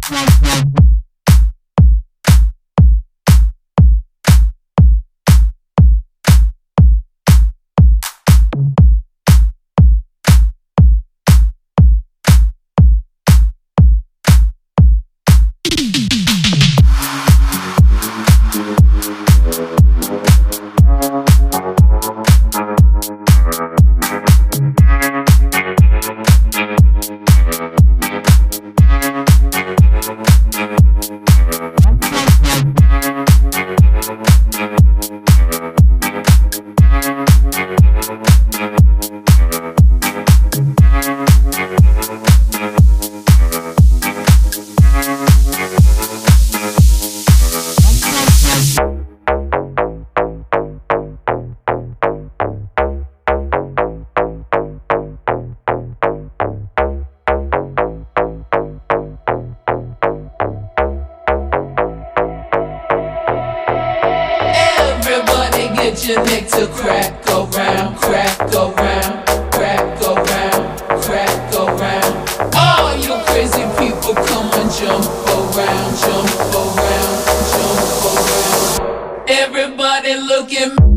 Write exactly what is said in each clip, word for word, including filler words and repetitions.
Your neck to crack, go round, crack, go round, crack, go round, crack, go round. All you crazy people, come and jump around, jump around, jump around. Everybody look at me.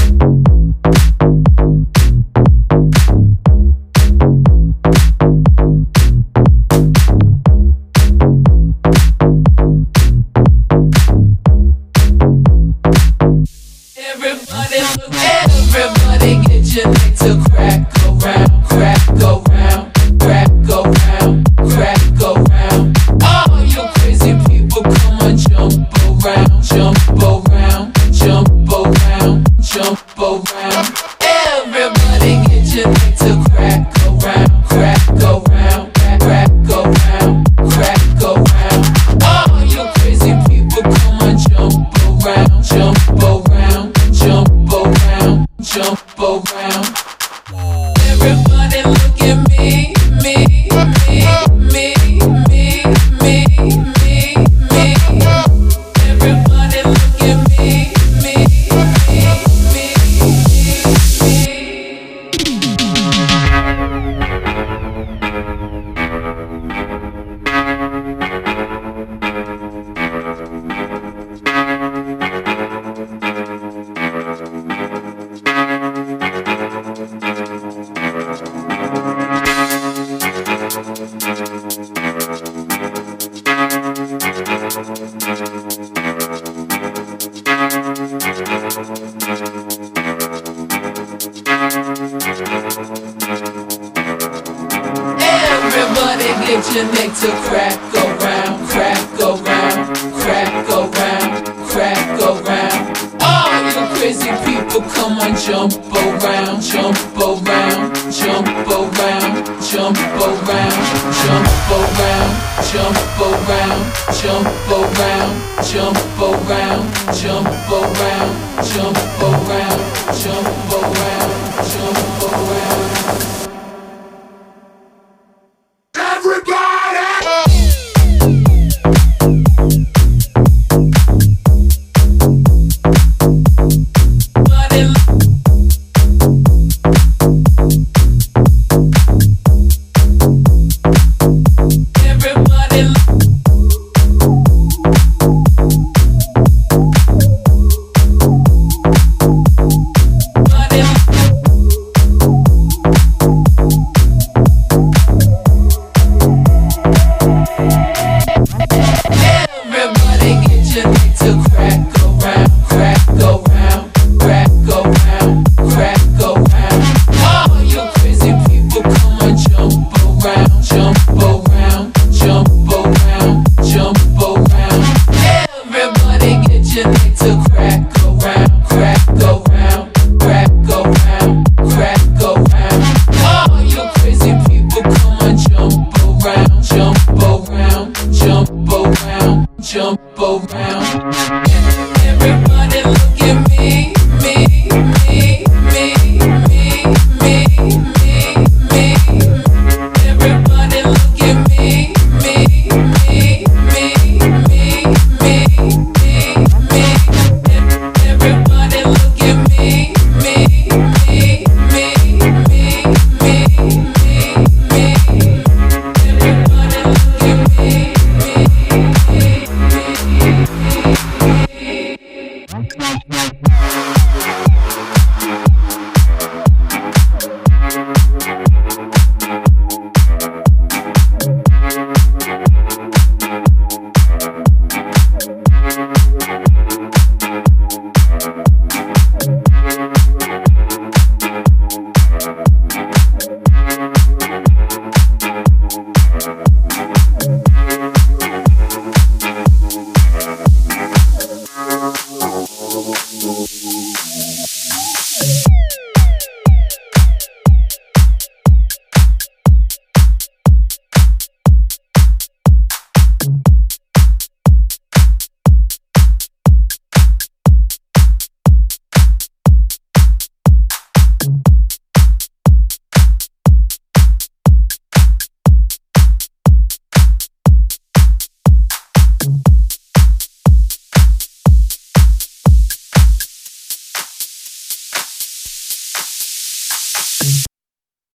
Everybody get your neck to crack, go round, crack, go round, crack, go round, crack, go round. All you crazy people, come on, jump around, jump around, jump around, jump around. Everybody get your neck to crack, go round, crack, go round, crack, go round, crack, go round. All you crazy people, come on, jump around, jump around, jump around, jump around. Everybody look at me, me, me, me, me, me, me, me. Everybody look at me, me, me, me, Everybody get your neck to crack, go round, crack, go round, crack, go round, crack, go round. All you crazy people, come on, jump around, jump around, jump around, jump around, jump around, jump around, jump around, jump around, jump around, jump around, jump around, jump around. Everybody